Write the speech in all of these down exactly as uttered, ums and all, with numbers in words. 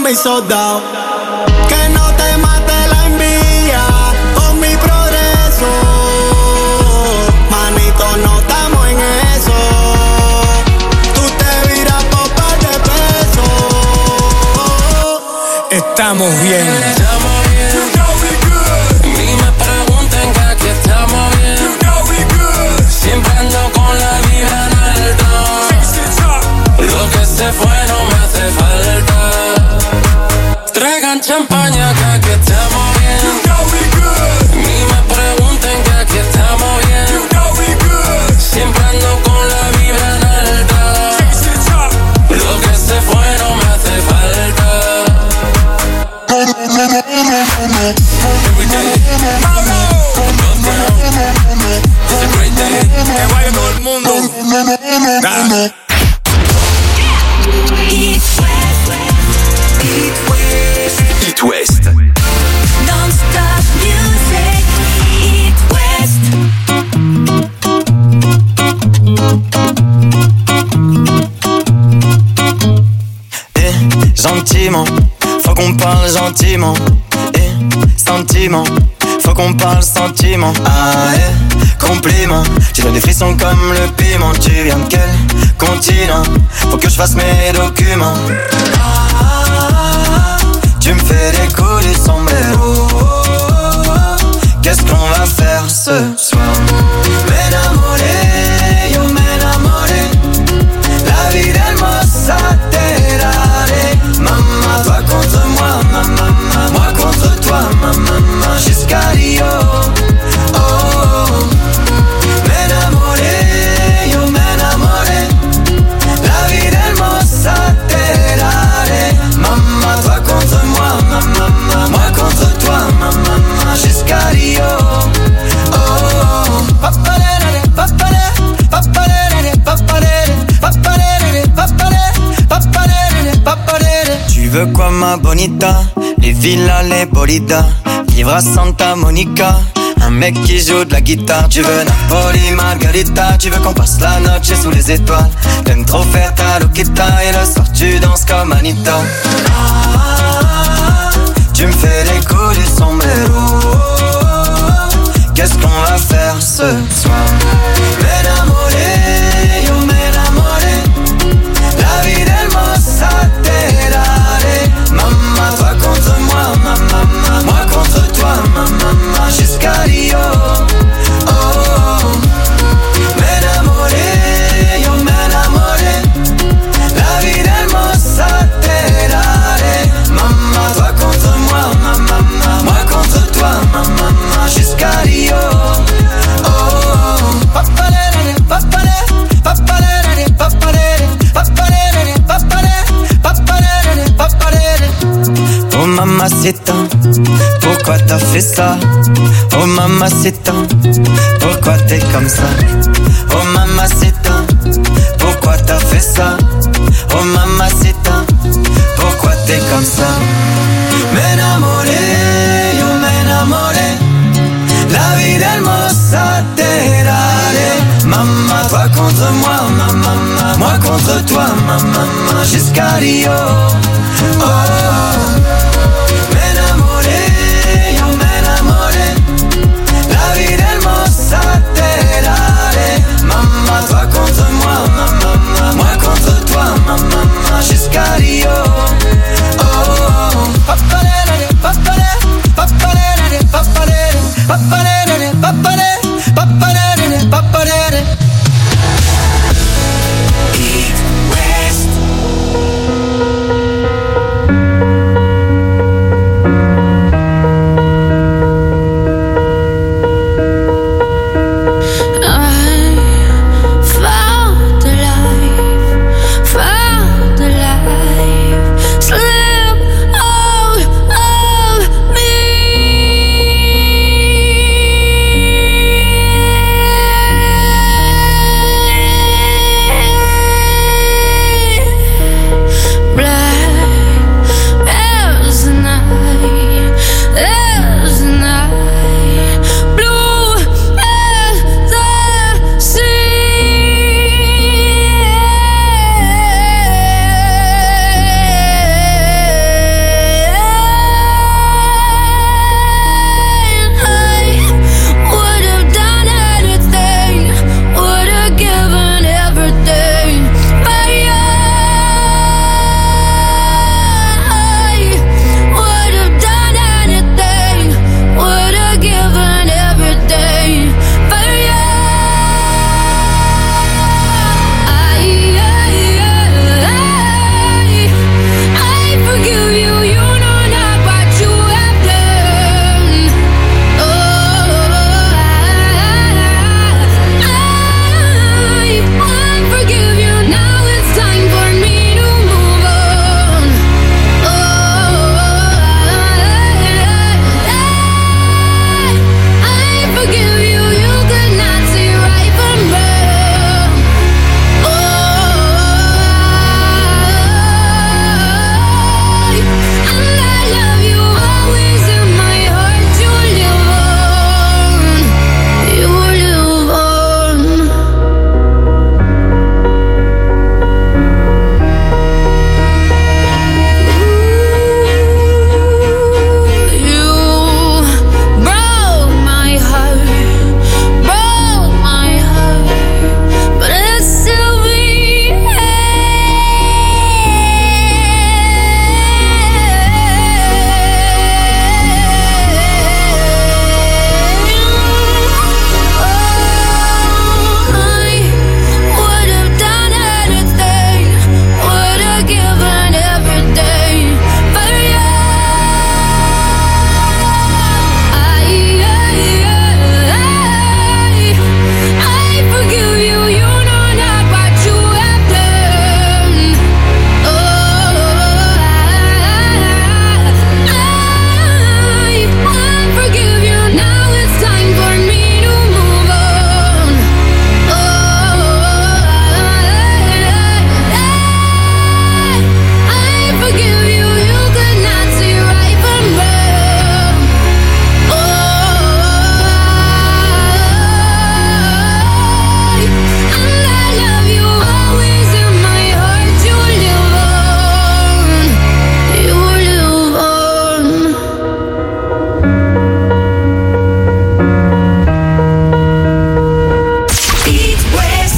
me hizo down. Que no te mate la envidia con mi progreso. Manito, no estamos en eso. Tú te viras por par de pesos. Estamos bien. Estamos bien. You know we good. Ni me pregunten que aquí estamos bien. You know we good. Siempre ando con la vibra en alto. Lo que se fue no me hace falta. Traigan champaña que aquí estamos bien. You know we good. Ni me pregunten que aquí estamos bien. You know we good. Siempre ando con la vibra en alta. Lo que se fue no me hace falta. Every day, it's a great day. Que vaya todo el mundo. Da. It West. Non-stop music. It West. Eh, gentiment, faut qu'on parle gentiment. Eh, sentiment, faut qu'on parle sentiment. Ah, eh, compliment, tu donnes des frissons comme le piment. Tu viens de quel continent? Faut que je fasse mes documents. Ah, tu me fais des coups du sombrero. Qu'est-ce qu'on va faire ce soir? M'enamoré, yo m'enamoré. La vida hermosa te daré. Maman, toi contre moi, maman, moi contre toi, maman, jusqu'à Rio. Oh, m'enamoré, yo m'enamoré. La vida hermosa te daré. Maman, toi contre moi, maman, moi contre toi, maman, jusqu'à Rio. Oh, papalere, papalere, papalere, papalere, papalere, papalere, papalere, papalere. Tu veux quoi ma bonita? Les villas, les bolidas, vivre à Santa Monica. Un mec qui joue de la guitare. Tu veux Napoli, Margarita. Tu veux qu'on passe la noche sous les étoiles. T'aimes trop faire ta loquita. Et le soir tu danses comme Anita. Ah, tu me fais les coups du sombrero. Qu'est-ce qu'on va faire ce soir? M'enamoré, yo m'enamoré. La vida hermosa te daré. Maman, toi contre moi, maman, moi contre toi, maman, jusqu'à Rio. Oh, m'enamoré, yo m'enamoré. La vida hermosa te daré. Maman, toi contre moi, maman, moi contre toi, maman, jusqu'à Rio. Oh, papalere, papalere, papalere, papalere, papalere, papalere, papalere, papalere. Oh mamacita, pourquoi t'as fait ça? Oh mamacita, pourquoi t'es comme ça? Oh mamacita, pourquoi t'as fait ça? Oh mamacita, pourquoi t'es comme ça? M'enamoré, yo m'enamoré. La vida hermosa te daré. Maman, toi contre moi, maman, moi contre toi, maman, jusqu'à Rio. Oh, m'enamoré, yo m'enamoré. La vida hermosa te daré. Maman, toi contre moi, maman, moi contre toi, maman, jusqu'à Rio. Oh, papalere, papalere, papalere, papalere, papalere, papalere, papalere, papalere. It West.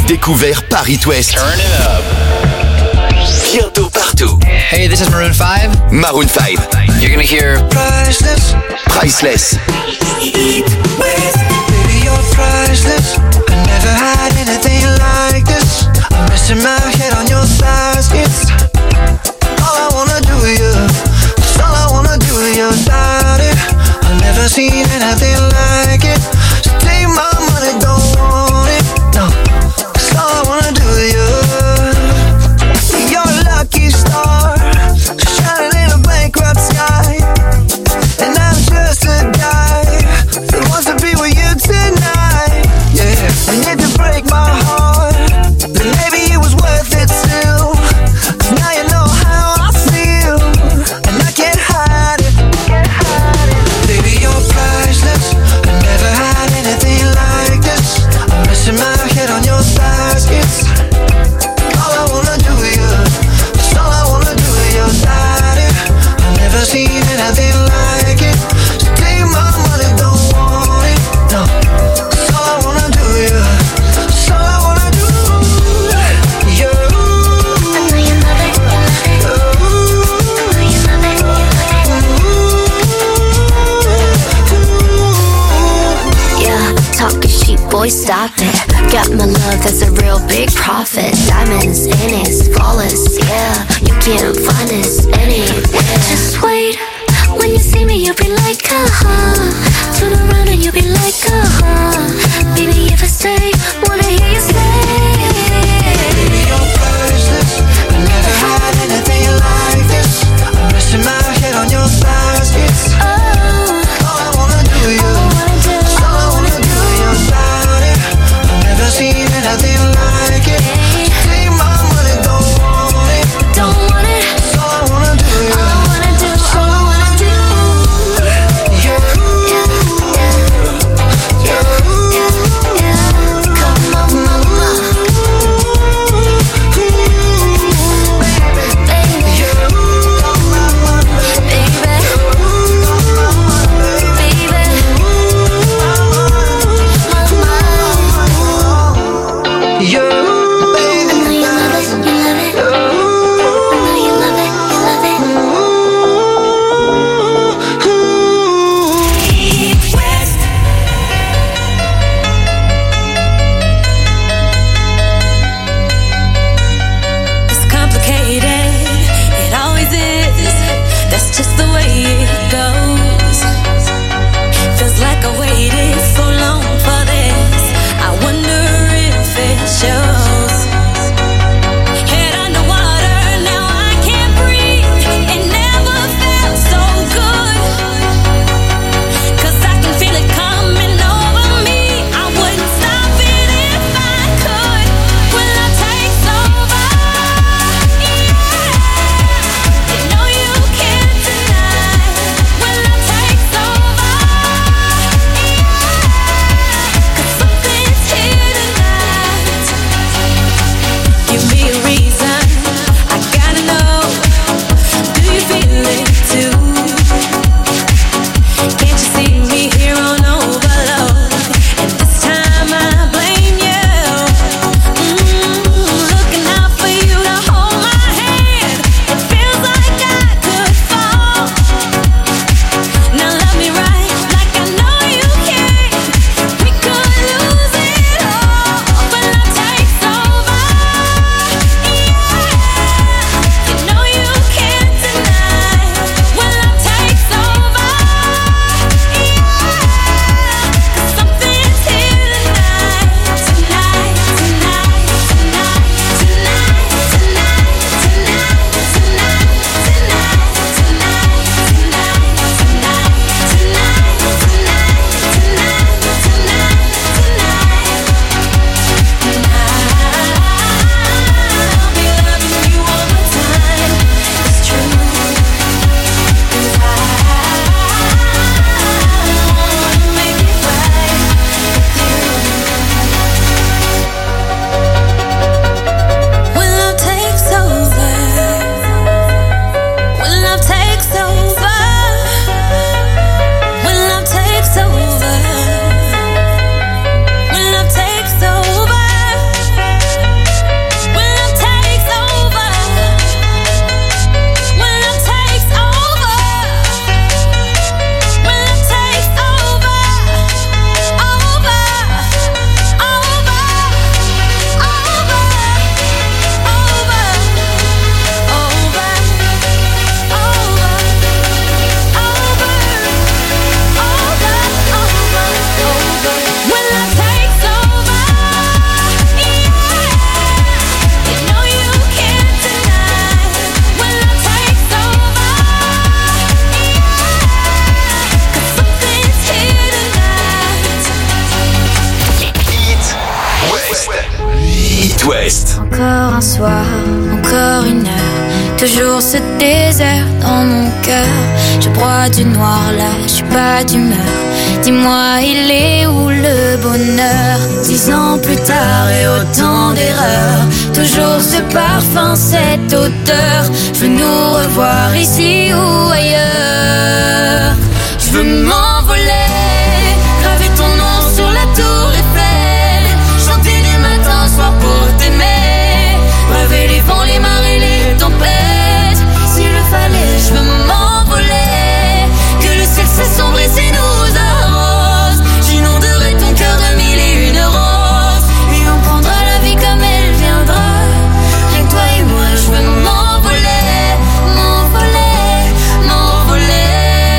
découvert par It West. Turn it up. Bientôt partout. Hey, this is Maroon five. Maroon five. You're gonna hear Priceless, Priceless. It West. baby, you're priceless. I never had anything like this. I'm resting my head on your thighs. It's all I wanna do, yeah. It's all I wanna do, yeah. Without it, I've never seen anything like it. So take my money, don't want it. No, it's all I wanna do, yeah. You're a lucky star, shining in a bankrupt sky. And I'm just a guy that wants to be with you tonight. Yeah, and if you break my heart, then maybe it was worth it still. 'Cause now you know how I feel, and I can't hide it. Baby, you're priceless. I never had anything like this. I'm resting my head on your thighs. It's all I wanna do, yeah. It's all I wanna do, yeah. Without it, I've never seen anything like it. So take my money, don't want it. No, it's all I wanna do, yeah. It's all I wanna do, yeah. I know you love it, you love it. I know you love it, you love it. Yeah, talking sheep, boy, stop it. Got my love, that's a real big profit. Diamonds in it, flawless, yeah. You can't find this anywhere. Just wait, when you see me, you'll be like, uh-huh. Turn around and you'll be like, uh-huh. Baby, if I stay, wanna hear you say. Baby, you're priceless. I never had anything like this. I'm resting my head on your thighs. It's Oh, all I wanna do, all I yeah. wanna do, It's all I all I wanna do, yeah. Without it, I've never seen anything like it. So take my money, don't want it. don't want it. It's all I wanna do, All I yeah. wanna do, all I wanna do. Yeah, Yeah, yeah, yeah, yeah. Come on, mama, baby, yeah. All my money, baby, baby. yeah, I baby. know you love it, you love it. I know you love it, you love it. It West. It's complicated, it always is. That's just the way it goes. Feels like I waited so long for this. I wonder if it shows. It West. Encore un soir, encore une heure, toujours ce désert dans mon cœur. Je broie du noir là, je suis pas d'humeur. Dis-moi, il est où le bonheur? Dix ans plus tard et autant d'erreurs, toujours ce parfum, cette odeur. Je veux nous revoir ici ou ailleurs. Je veux m'envoler, graver ton nom sur la tour Eiffel, chanter du matin au soir pour t'aimer, braver les vents, les marées, les tempêtes. S'il le fallait, je veux m'envoler, que le ciel s'assombrit et nous arrose. J'inonderai ton cœur de mille et une roses, et on prendra la vie comme elle viendra. Rien que toi et moi, je veux m'envoler, m'envoler, m'envoler.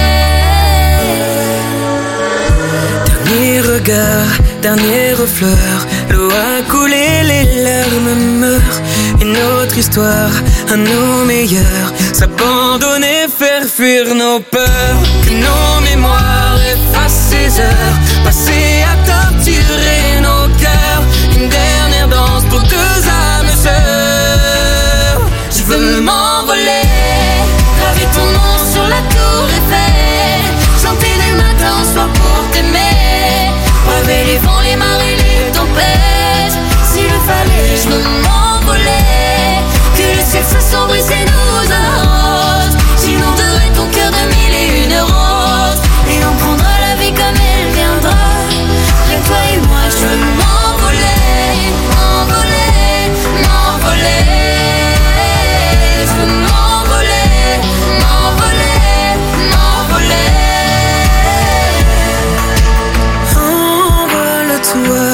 Dernier regard, dernière fleur, l'eau a coulé, les larmes meurent. Une autre histoire, à nos meilleurs, s'abandonner, faire fuir nos peurs. Que nos mémoires effacent ces heures passées à torturer nos cœurs. Une dernière danse pour deux âmes sœurs. Je veux m'envoler, graver ton nom sur la tour Eiffel, chanter du matin au soir pour t'aimer, braver les vents, les marées, les tempêtes. S'il le fallait, je veux m'envoler, que le ciel s'assombrit et nous arrose. J'inonderai ton cœur de mille et une roses, et on prendra la vie comme elle viendra. Rien que toi et moi, je veux m'envoler, m'envoler, m'envoler. Je veux m'envoler, m'envoler, m'envoler. Envole-toi,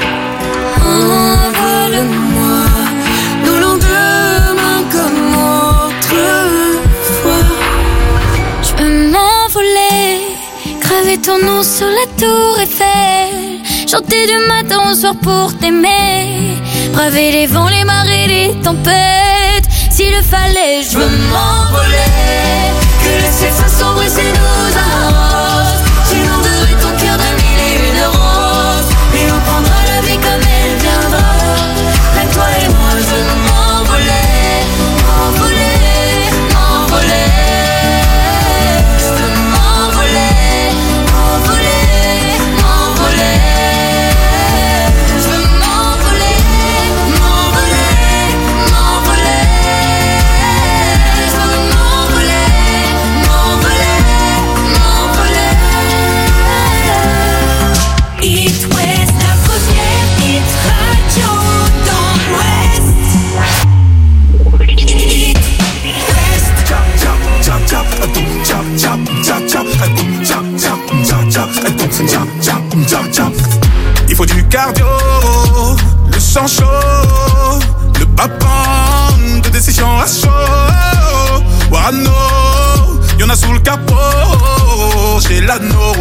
envole-moi, nos lendemains comme autrefois. Je veux m'envoler, graver ton nom sur la tour Eiffel, chanter du matin au soir pour t'aimer, braver les vents, les marées, les tempêtes. S'il le fallait, je veux m'envoler, que le ciel s'assombrit et nous arrose. J'inonderai ton cœur de mille et une roses, et on prendra la vie comme elle viendra. Là, toi et moi, je veux m'envoler, m'envoler, m'envoler. Je veux m'envoler, m'envoler, m'envoler. Je veux m'envoler, m'envoler, m'envoler. Je veux m'envoler, m'envoler, m'envoler. It West, la première hit radio dans l'Ouest. It West. Il faut du cardio, le sang chaud, le bas-pam de décision à chaud. Warano, y'en a sous le capot, j'ai l'anneau.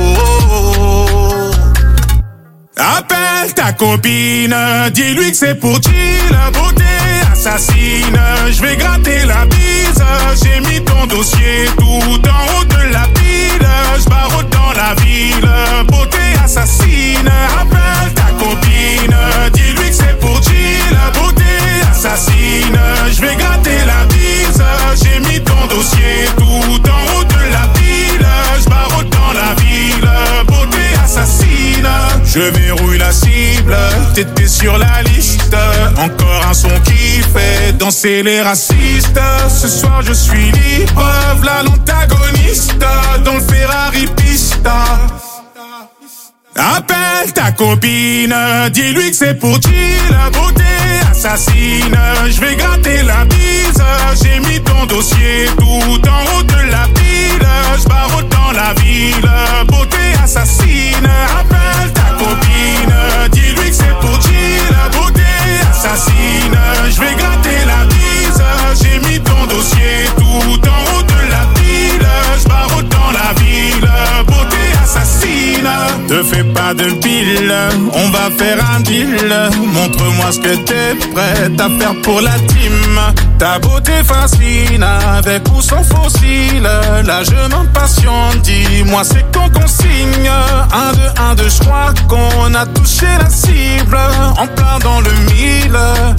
Appelle ta copine, dis-lui que c'est pour chill, beauté assassine. Je vais gratter la bise, j'ai mis ton dossier tout en haut de la pile. Je barre dans la ville, beauté assassine. Appelle ta copine, dis-lui que c'est pour chill, beauté assassine. Je vais gratter la bise, j'ai mis ton dossier tout en haut de la pile. Je barre dans la ville, beauté assassine. Je verrouille la cible, t'étais sur la liste. Encore un son qui fait danser les racistes. Ce soir je suis libre, v'là l'antagoniste dans le Ferrari pista. Appelle ta copine, dis-lui que c'est pour chill, beauté assassine. Je vais gratter la bise, j'ai mis ton dossier tout en haut de la pile. Je barre dans la ville, beauté assassine. Appelle ta copine, dis-lui que c'est pour chill, beauté assassine. Je vais gratter la bise, j'ai mis ton dossier tout en haut de la pile. Je barre dans la ville, beauté assassine. Te fais pas de pile, on va faire un deal. Montre-moi ce que t'es prête à faire pour la team. Ta beauté fascine, avec ou sans fossile. Là je m'impatiente, dis-moi c'est quand qu'on signe. Un, deux, un, deux, je crois qu'on a touché la cible. En plein dans le mille,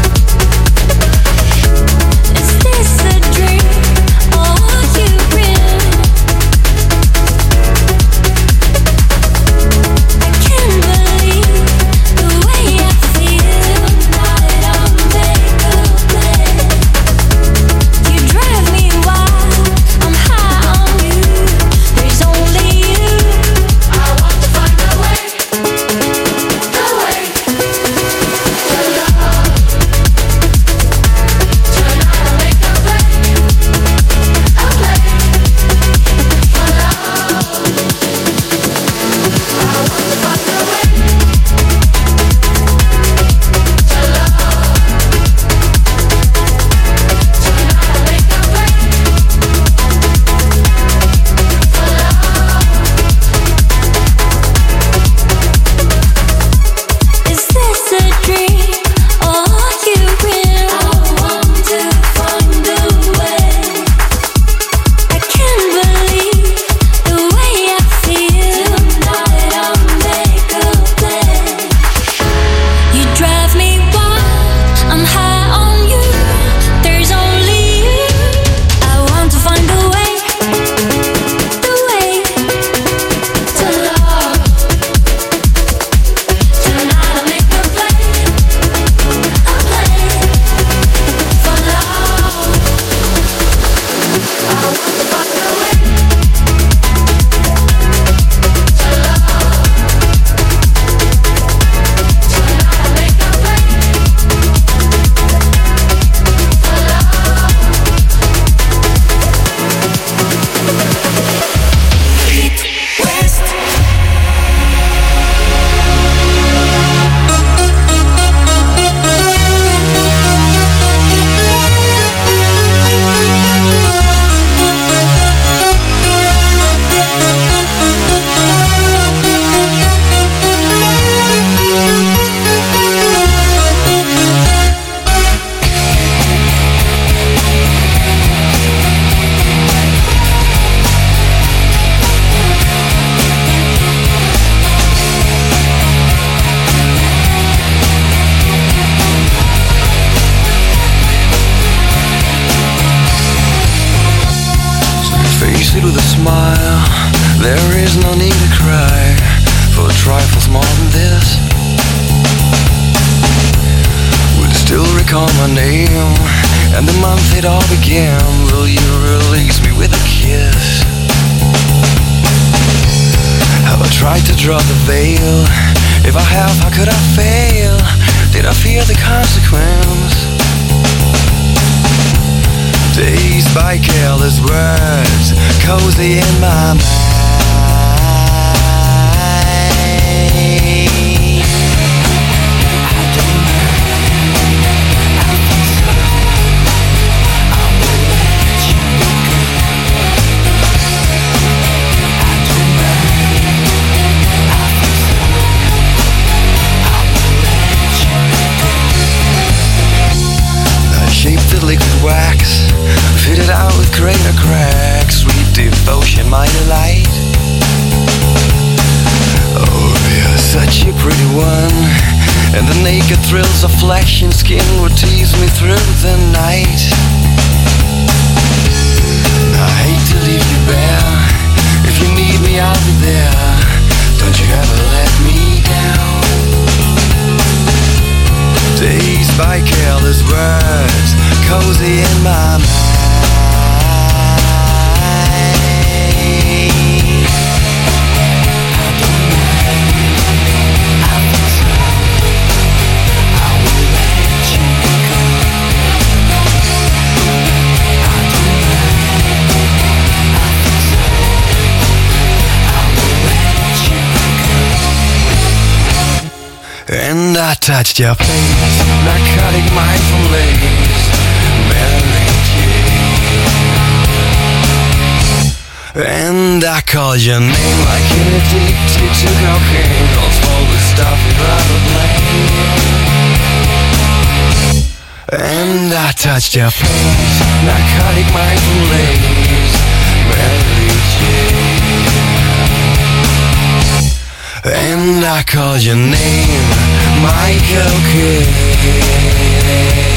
face it with a smile. There is no need to cry for trifles more than this. Will you still recall my name and the month it all began? Will you release me with a kiss? Have I tried to draw the veil? If I have, how could I fail? Did I fear the consequence? Dazed by careless words, cozy in my mind. Liquid wax, fitted out with greater cracks. Sweet devotion, my delight. Oh, you're such a pretty one, and the naked thrills of flesh and skin would tease me through the night. I hate to leave you bare. If you need me, I'll be there. Don't you ever let me down. Dazed by careless words, cozy in my mind. And I touched your face, narcotic mindful lace, Mary Jane. And I called your name like an addicted to cocaine. Don't smoke the stuff you'd rather blame. And I touched your face, narcotic mindful lace, Mary Jane. And I called your name, Michael Kidd.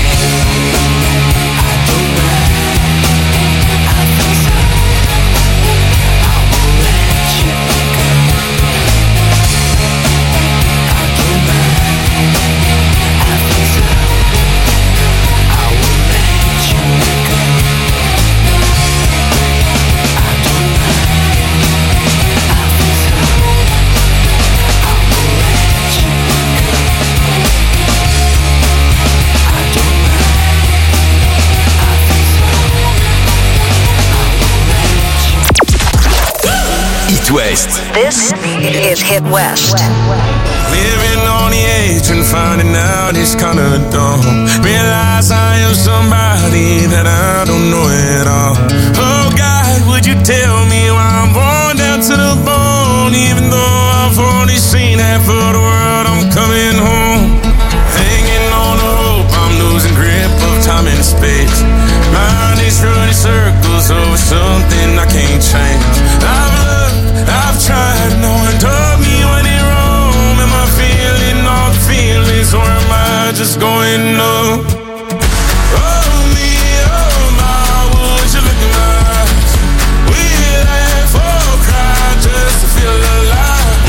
West. This is Hit West. Living on the edge and finding out it's kinda dumb. Realize I am somebody that I don't know at all. Oh God, would you tell me why I'm worn down to the bone? Even though I've only seen half of the world, I'm coming home. Hanging on the hope, I'm losing grip of time and space. Mind is running circles over something I can't change. I've loved, I've tried, no one told me when it wrong. Am I feeling all the feelings, or am I just going numb? Oh me, oh my, would you look in my eyes? We laugh or cry just to feel alive.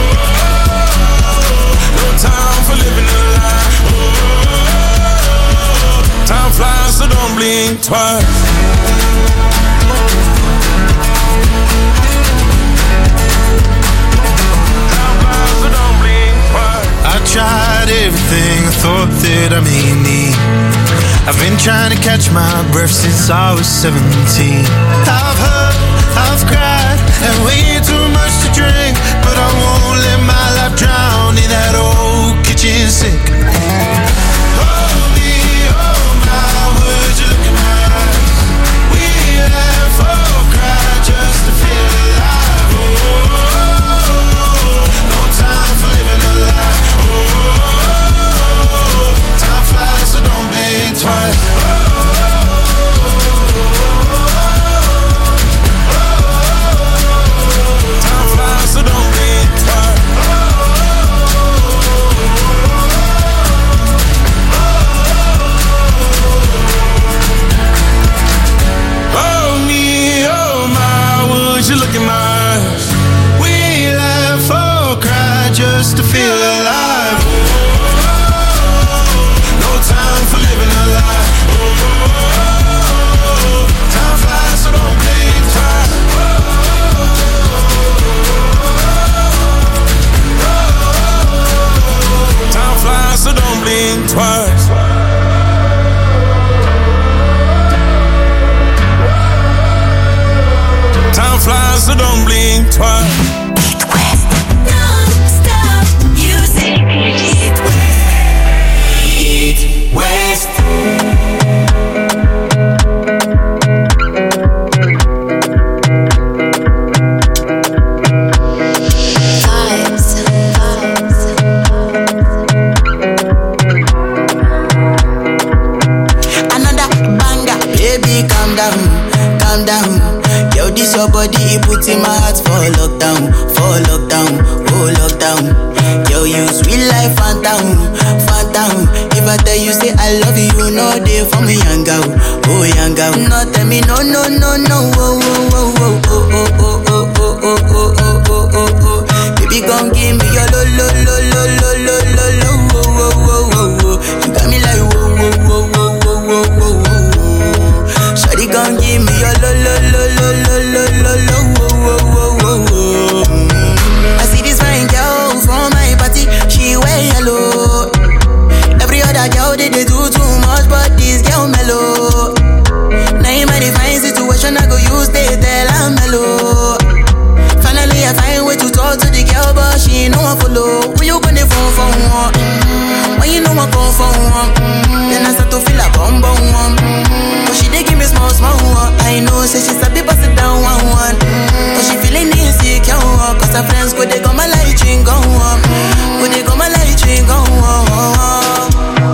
Oh, no time for living a lie. Oh, time flies, so don't blink twice. I tried everything I thought that I may need. I've been trying to catch my breath since I was seventeen. I've hurt, I've cried, and way too much to drink, but I won't let my life drown in that old kitchen sink. Oh me, oh my, would you look in my eyes? We laugh or cry just to feel alive. Oh, no time for living a lie. Time flies, so don't blink twice. Time flies, so don't blink twice. down, calm down. Yo, this your body, it puts in my heart for lockdown, for lockdown, oh lockdown. Yo, you sweet life, phantom, phantom. If I tell you say I love you, no day for me, young girl, oh young girl. No tell me no, no, no, no, oh, oh, oh, oh, oh, oh, oh, oh, oh, oh, oh, oh, oh, oh. Baby, gon' give me your lo, lo, lo, lo, lo, lo, lo, lo, oh, oh, oh, oh, oh. You got me like whoa, whoa, whoa, whoa, whoa, whoa, whoa. Shawty gon' give me your lo, lo, lo, lo, lo, lo, lo, lo, oh, oh, oh, oh, oh. I see this fine girl from my party, she wear yellow. Every other girl they, they do too much, but this girl mellow. Now in my divine situation, I go use they tell I'm mellow. Finally I find way to talk to the girl, but she ain't no one follow. When you gonna phone for one? Mm-hmm. When you know I come for one? Mm-hmm. Then I start to feel a bum bum one. Mm-hmm. But she dey give me small small one. I know, say she sabi pass it down one one. Mm-hmm. But she feeling insecure, cause her friends go they go my light ring go on. Go they go my light ring go on.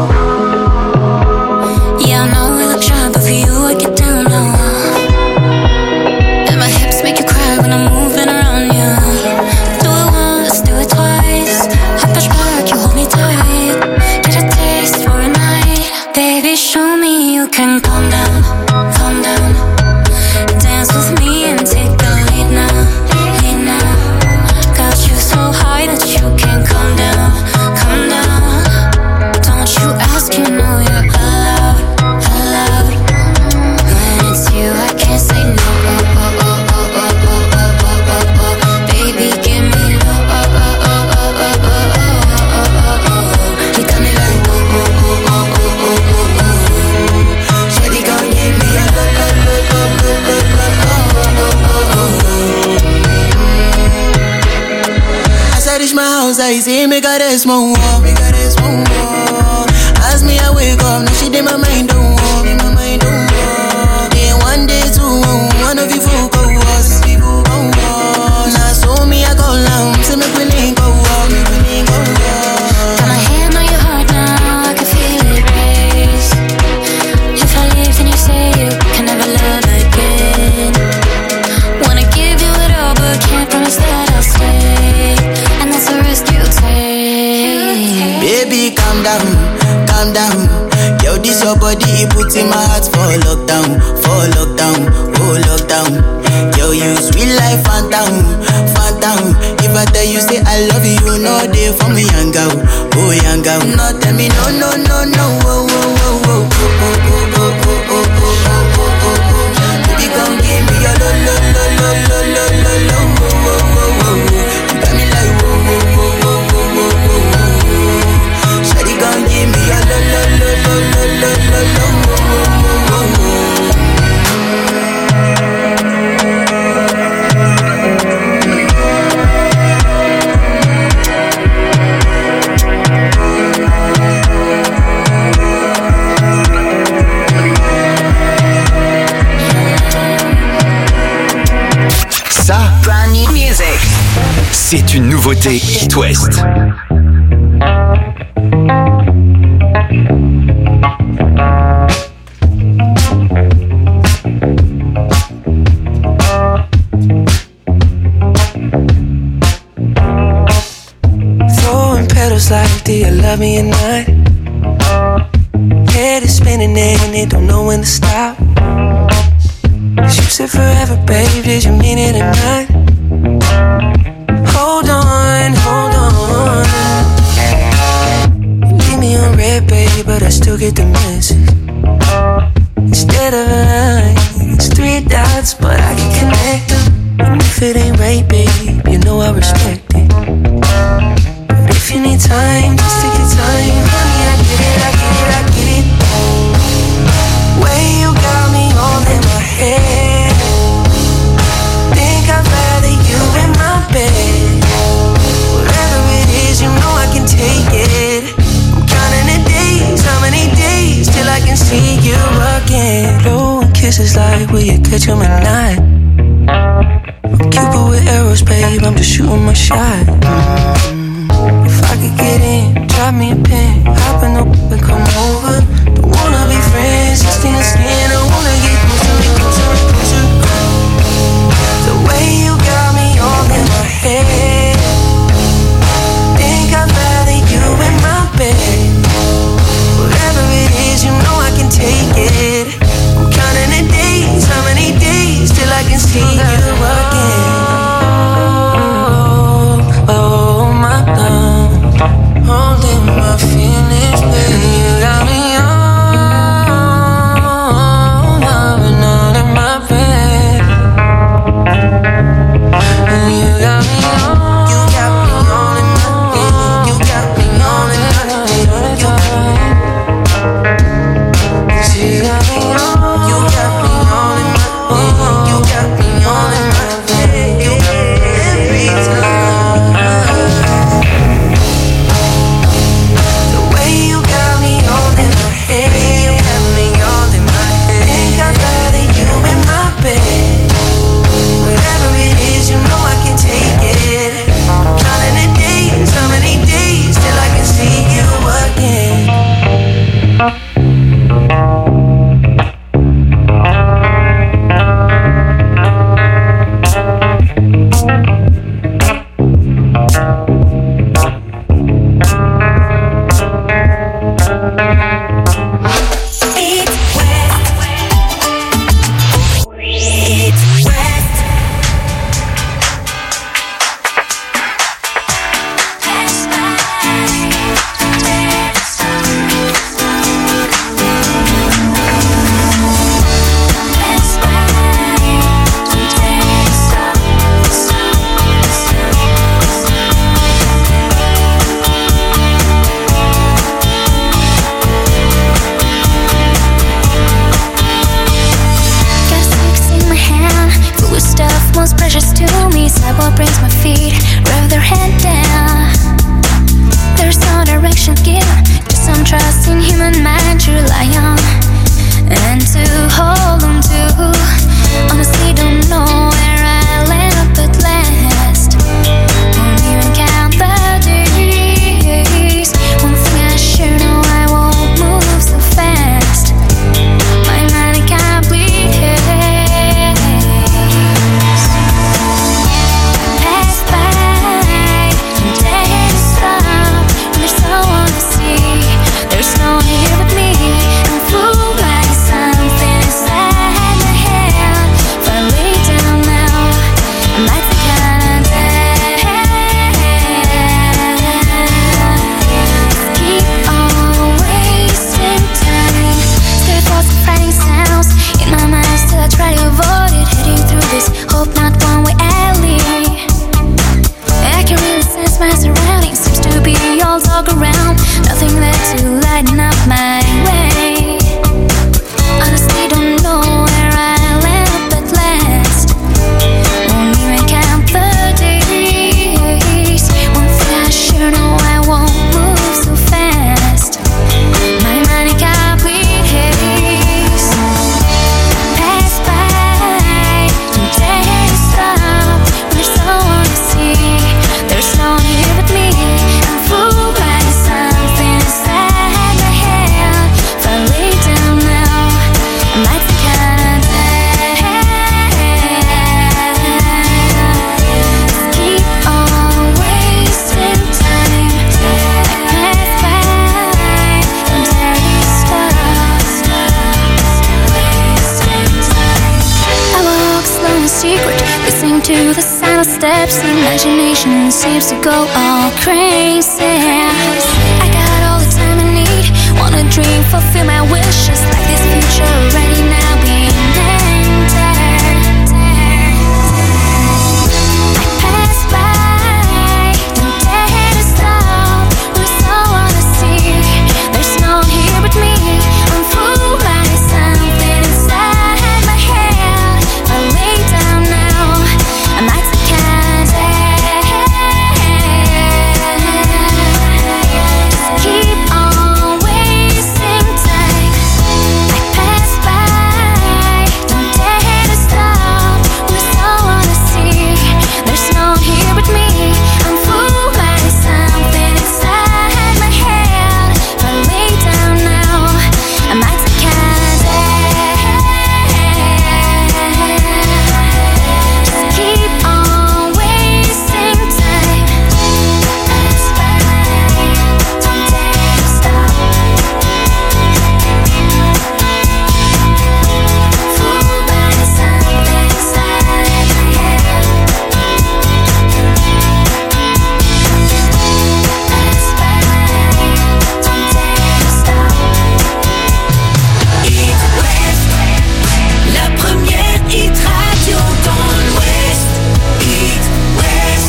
Yeah, I know we look shy, but for you I get down low. And my hips make you cry when I'm moving around you. Do it once, do it twice. I push back, you hold me tight. Get a taste for a night. Baby, show me you can calm down, calm down. Dance with me and take the lead now, lead now. Got you so high that you can't come down, come down. Don't you ask, you know you're allowed, allowed. When it's you, I can't say no. Oh, oh, oh, oh, oh, oh, oh, oh, oh, oh. Baby, give me low. Oh, oh, oh, oh, oh, oh, oh, oh, oh, oh. You got me like oh, oh, oh, oh, oh, oh, oh, oh. Shawty gon' give me a low, low, low, low, low, low, low, oh, oh, oh, oh. As I reach my house, I see me got a small wall, me got a small wall. As me I wake up, now she did my mind don't walk, my mind don't walk. Then one day two, one of you folk go was, people go was. Now so me I go long, say me we link go walk, me we link go walk. Got my hand on your heart now, I can feel it race. If I leave, then you say you can never love again. Wanna give you it all, but can't promise that I'll stay. And that's a risk you take. Baby, calm down, calm down. Yo, this your body, it puts in my heart for lockdown, for lockdown, oh lockdown. Yo, you sweet life, phantom, phantom. If I tell you say I love you, no day for me, young girl, oh young girl. No, tell me no, no, no, no, oh, oh, oh, oh, oh, oh, oh, oh, oh, oh, oh, oh, oh. Baby, come give me your lo, lo, lo, lo, lo, lo, lo, lo, oh, oh, oh, oh. You got me like oh, oh, oh, oh, oh, oh, oh, oh. Shawty gon' give me your lo, lo, lo, lo, lo, lo, lo, lo, oh, oh, oh, oh, oh. Ça, Brand new music. c'est une nouveauté It West. Throwing petals like, do you love me or not? Head is spinning and it don't know when to stop. You said forever, babe, did you mean it or not? Hold on, hold on. You leave me on red, baby, but I still get the message. Instead of a line, it's three dots, but I can connect them. And if it ain't right, babe, you know I respect it. But if you need time, just take your time. Honey, I get it, I get it, I get it. Way you got me all in my head. Think I'd rather you in my bed. Whatever it is, you know I can take it. I'm counting the days, how many days till I can see you again. Blowing kisses like, will you catch 'em at night? I'm Cupid with arrows, babe, I'm just shooting my shot. Mm-hmm. If I could get in, drop me a pin, hop in the and come over. Don't wanna be friends, skin to skin, I wanna get close to me. most precious to me. Sidewalk brings my feet, rev their head down. There's no direction given, just some trust in human mind to rely on and to hold on to. Honestly, don't know where I'll end up at last. Won't even count the days. One thing I sure know, I won't move so fast. My mind can't bleed haze. Pass by, don't dare to stop. When there's no one to see, there's no one here but me. I'm fooled by something inside my head. If I lay down now, I might think I'm dead. Keep on wasting time. Scared thoughts and frightening sounds in my mind, still I try to avoid it. Heading through this hope not one-way alley. I can really sense my surroundings. Seems to be all talk around. Nothing there to lighten up my way. Honestly, don't know where I'll end up at last. Won't even count the days. One thing I sure know, I won't move so fast. My mind can't bleed haze. Pass by, don't dare to stop. When there's no one to see, there's no one here but me. I'm fooled by something inside my head. If I lay down now, I might think I'm dead. Keep on wasting time. Pass by, don't dare to stop. I walk slow in secret, listening to the sound of steps. Imagination seems to go all crazy. I got all the time I need, wanna dream, fulfill my wishes. Like this future already now being entered. I pass by, don't dare to stop. There's no one to see, there's no one here but me. I'm fooled by something inside my head. If I lay down now, I might think I'm dead. Keep on wasting time. I pass by, don't dare to stop. There's no one to see, there's no one here but me. I'm fooled by something inside my head. If I lay down now, I might think I'm dead. Just keep on wasting time. Pass by, don't dare to stop. Fooled by something inside my head. Pass by, don't dare to stop. Hit West, la première hit radio dans l'Ouest. Hit West.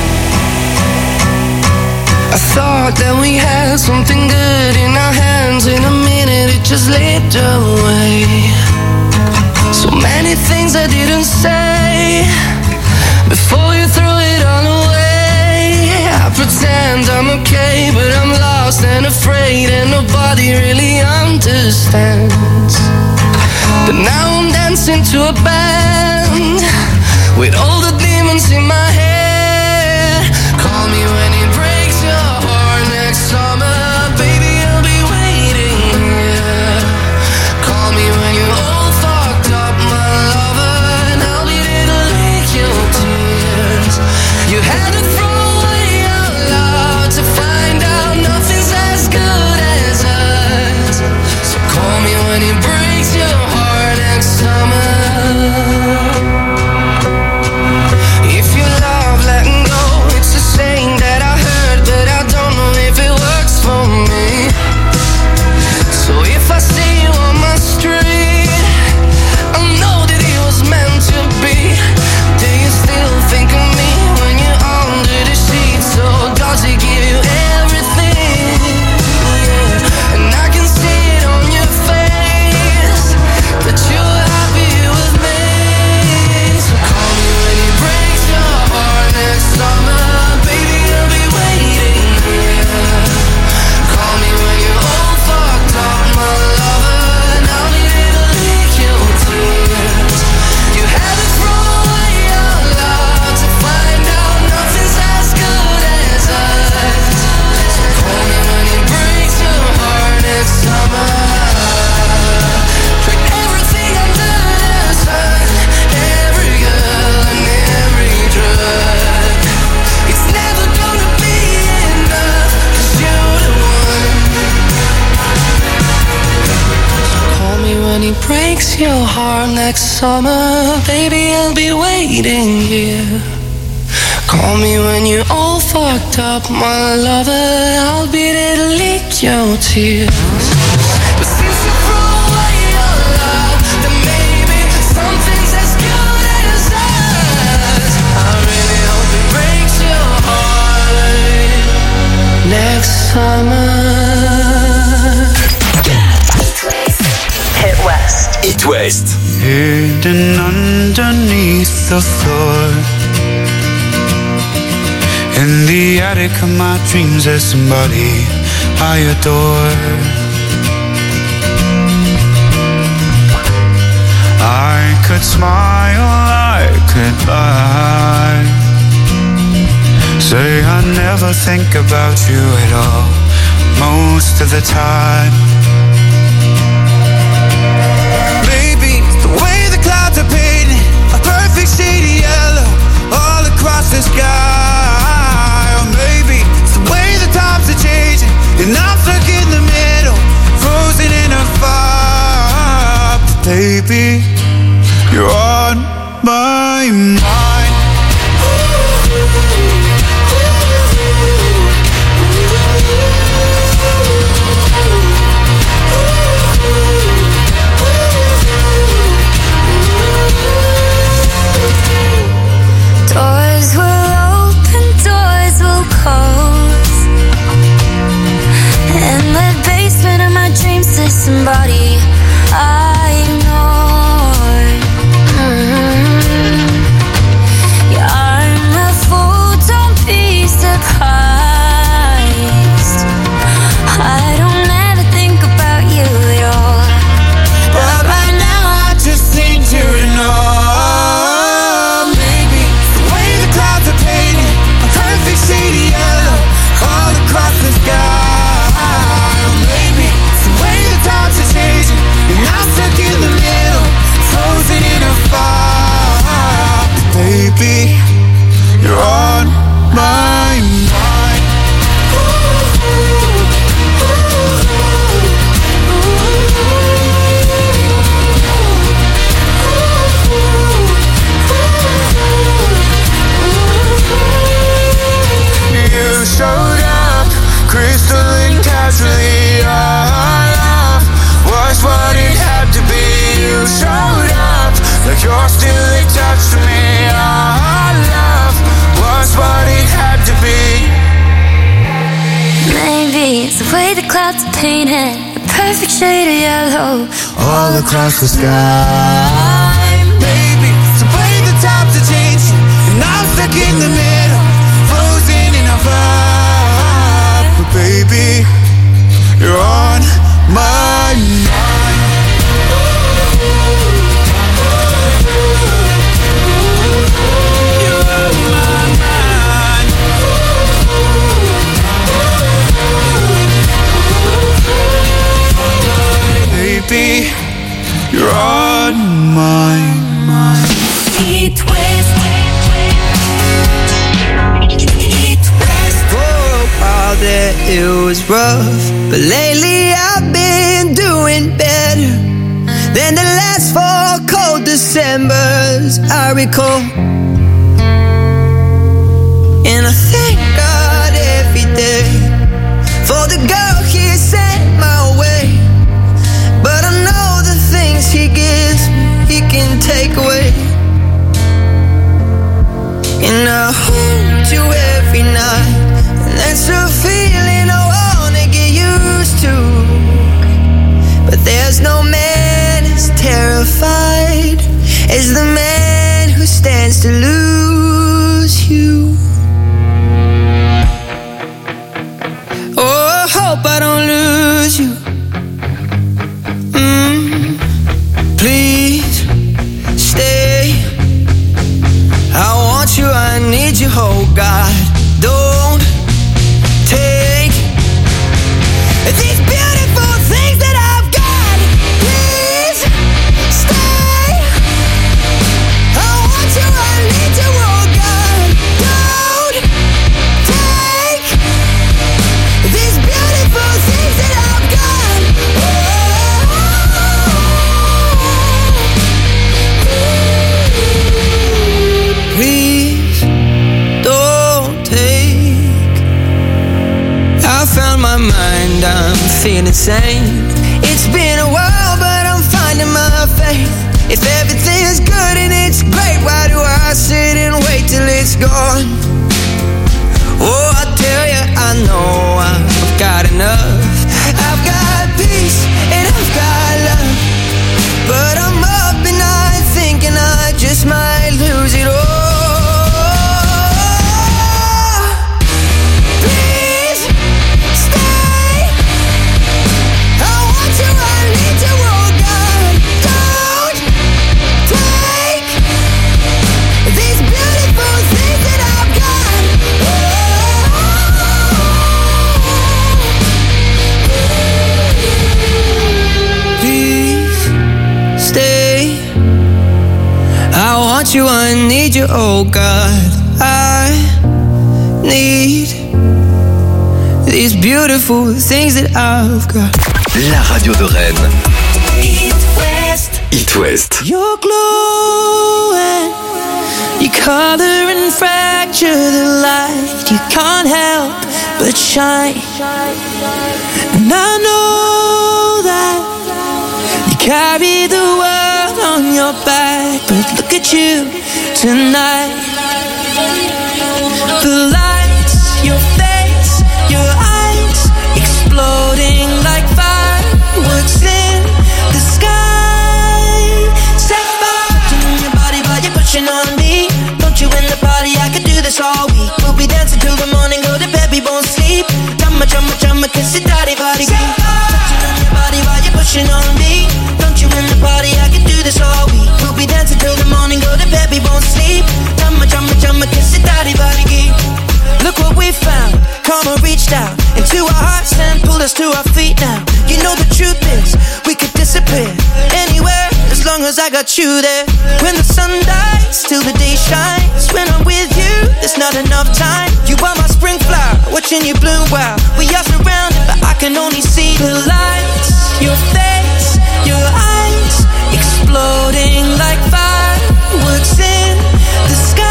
I thought that we had something good in our hands. In a minute it just slipped away. So many things I didn't say before you threw it all away. I pretend I'm okay, but I'm lost and afraid, and nobody really understands. But now I'm dancing to a band with all the demons in my head. Call me when it breaks your heart next summer, baby, I'll be waiting here. Call me when you're all fucked up, my lover, and I'll be there to lick your tears. You had to throw away out loud to find out nothing's as good as us. So call me when it breaks your heart next summer. If you love letting go, it's a saying that I next summer, baby, I'll be waiting here. Call me when you're all fucked up, my lover. I'll be there to lick your tears. But since you threw away your love, then maybe something's as good as us. I really hope it breaks your heart next summer. Hit West. Hit West. Hidden underneath the floor, in the attic of my dreams, there's somebody I adore. I could smile, I could lie, say I never think about you at all, most of the time. Maybe the way the clouds are painted a perfect shade of yellow all across the sky. Or maybe it's the way the times are changing and I'm stuck in the middle, frozen in a fire. Baby, you're on my mind. Doors will open, doors will close. In the basement of my dreams, there's somebody I ignored. Mm-hmm. Yeah, I'm a fool, don't be surprised. I don't ever think about you at all, but right now I just need you to know. Shady yellow all across the sky. Maybe it's the way the times are changing and I'm stuck in the middle, frozen in a fire. Baby, you're on my mind. You showed up, crystalline casually. Our love was what it had to be. You showed up, like you're still attached to me. Our love was what it had to be. maybe it's the way the clouds are painted a perfect shade of yellow all across the sky. Baby, it's the way the times are changing and I'm stuck in the middle, frozen in a vibe. But baby, you're on my mind. You're on my mind. Baby, you're on my mind. Hit West. That it was rough, but lately I've been doing better than the last four cold Decembers I recall. And I thank God every day for the girl He sent my way. But I know the things He gives me, He can take away. And I hold you every night. That's a feeling I wanna get used to. But there's no man as terrified as the man who stands to lose you. Oh, I hope I don't lose you. Mm, please stay. I want you, I need you, oh God. Don't take these beautiful things that I've got. Please stay. I want you, I need you, oh God. Don't take these beautiful things that I've got. Oh, feel insane. It's been a while, but I'm finding my faith. If everything's good and it's great, why do I sit and wait till it's gone? Oh, I tell you, I know I've got enough. I've got peace and I've got love, but I'm up at night thinking I just might lose it all. Please stay. I want you, I need you, oh God. Don't take these beautiful things that I've got. Please stay. I want you, I need you, oh God. I need these beautiful things that I've got. La radio de Rennes. It West. It West. You're glowing. You color and fracture the light. You can't help but shine. And I know that you carry the world on your back, but look at you tonight. The lights, your face, your eyes, exploding like fireworks in the sky. Set fire to your body while you're pushing on me. Don't you in the party, I could do this all week. We'll be dancing till the morning, go to bed, we won't sleep. Chumma, chumma, chumma, kiss it, daddy, body. Touching on your body while you're pushing on me. Don't you in the party, I could do this all week. We'll be dancing till the morning, go to bed, we won't sleep. Chumma, chumma, chumma, kiss it, daddy, body. Look what we found. Karma reached out into our hearts and pulled us to our feet now. You know the truth is, we could disappear anywhere as long as I got you there. When the sun dies, till the day shines. When I'm with you, there's not enough time. You are my spring flower, watching you bloom wild. We are surrounded, but I can only see the lights. Your face, your eyes, exploding like fireworks in the sky.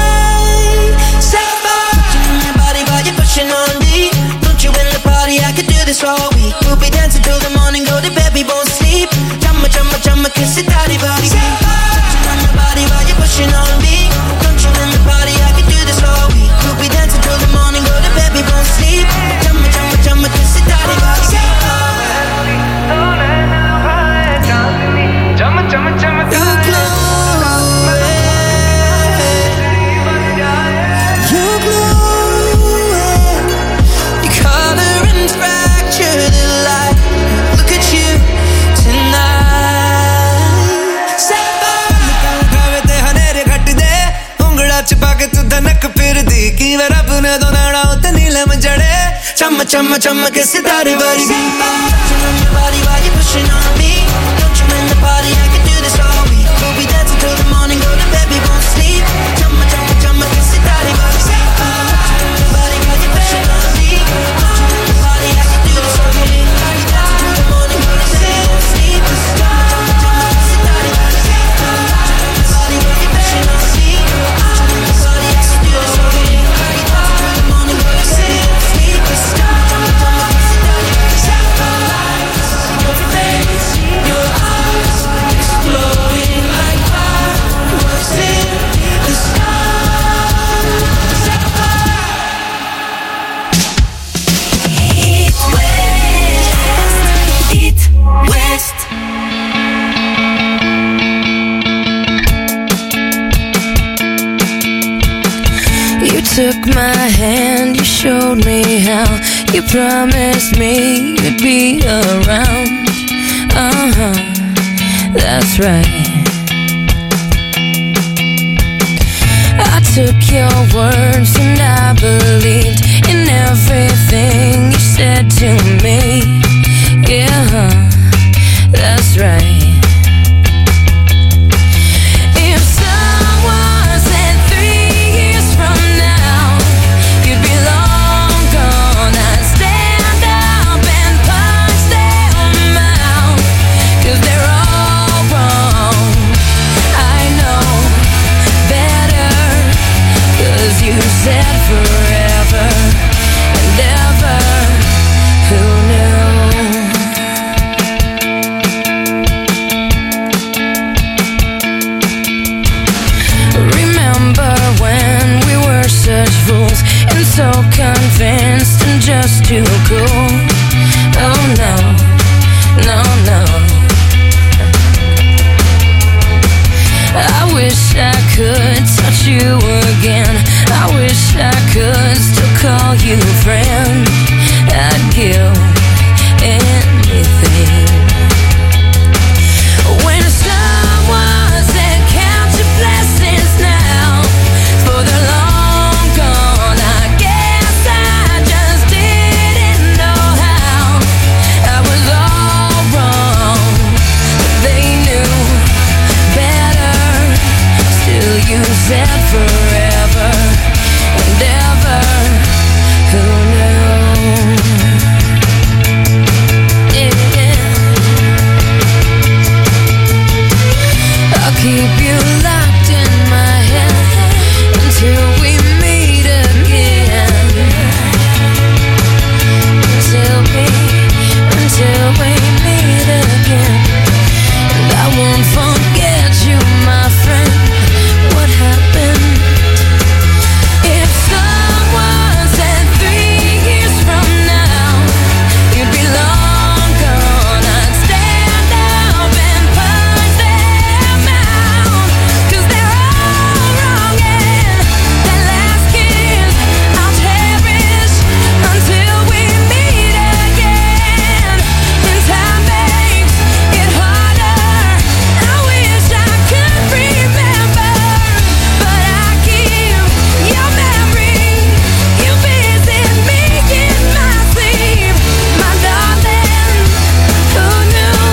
Pushing on me. Don't you in the party, I could do this all week. We'll be dancing till the morning, go to bed, we won't sleep. Chumma, chumma, chumma, kiss it, daddy, body. Touching on your body while you're pushing on me. Don't you in the party, I could do this all week. We'll be dancing till the morning, go to bed, we won't sleep. Chumma, chumma, chumma, kiss it, daddy, body. Chumma, chumma, chumma, Chumma, chumma, chumma, kiss it, daddy, body. Touching on your body while you're pushing on me. Don't you in the party, I can do this all week. We'll be dancing till the morning, go to bed, we won't sleep. Chumma, chumma, chumma, kiss it, daddy, body. Touching on your body while you're pushing on me. Don't you in the party, I can do this all week. We'll be dancing till the morning, go to bed, we won't sleep. Chumma, chumma, chumma, kiss it, daddy, body. Touching on your body while you're pushing on me. Don't you in the party, I can do this all week. We'll be dancing till the morning, go to bed, we won't sleep. You took my hand, you showed me how. You promised me you'd be around. Uh-huh, that's right. I took your words and I believed in everything you said to me. Yeah, that's right. If someone said three years from now you'd be long gone, I'd stand up and punch them out, 'cause they're all wrong. I know better, 'cause you said forever and ever. Who knew? so convinced and just too cool. Oh no, no, no. I wish I could touch you again. I wish I could still call you friend. I'd give anything. When someone said count your blessings now, for the long gone, I guess I just didn't know how. I was all wrong, but they knew better. Still you said forever and ever. Who knew? Keep you locked in my head until we meet again. Until we, until we meet again. And I won't forget you, my friend. What happened? If someone said three years from now you'd be long gone, I'd stand up and punch them out. 'Cause they're all wrong, and that last kiss I'll cherish until we meet again. And time makes it harder. I wish I could remember, but I keep your memory. You visit me in my sleep, my darling. Who knew?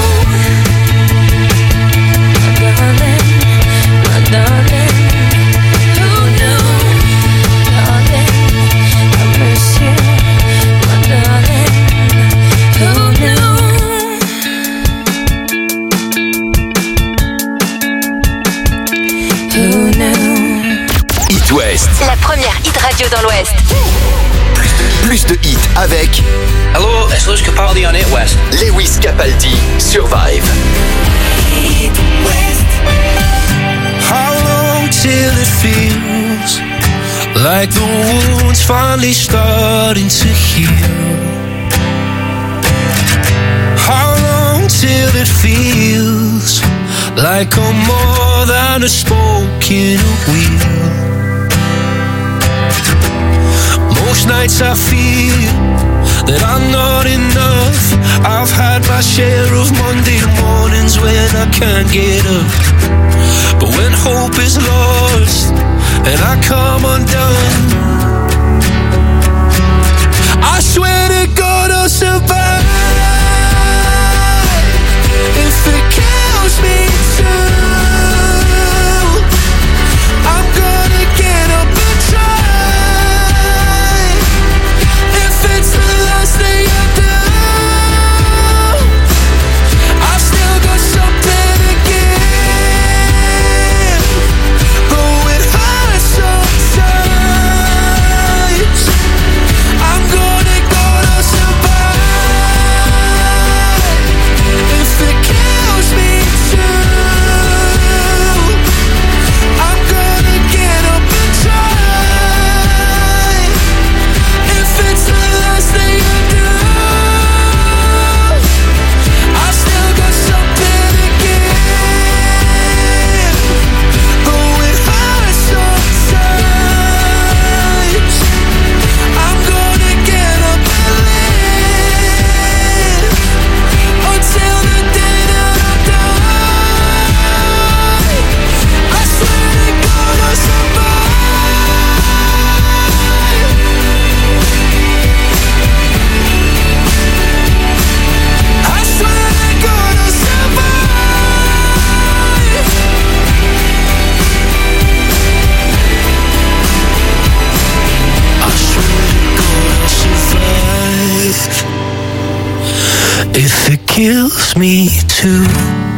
My darling, my darling. Who knew? Darling, I miss you, my darling. Who knew? Who knew? It West. La première hit radio dans l'Ouest. Plus de hits avec Hello, it's Lewis Capaldi on It West. Lewis Capaldi, Survive. How long till it feels like the wound's finally starting to heal? How long till it feels like I'm more than a spoke in a wheel? Most nights I feel that I'm not enough. I've had my share of Monday mornings when I can't get up. But when hope is lost and I come undone, I swear to God I'll survive. If it kills me too, I'm gonna get up and try. If it's the last thing I do, I've still got something to give. Though it hurts sometimes, I'm gonna, gonna survive. If it kills me too, I'm gonna get up and try. If it's the last thing I do, I've still got something to give. Though it hurts sometimes, I'm gonna get up and live until the day that I die. I swear to God I'll survive. I swear to God I'll survive. I swear to God I'll survive. If it kills me too.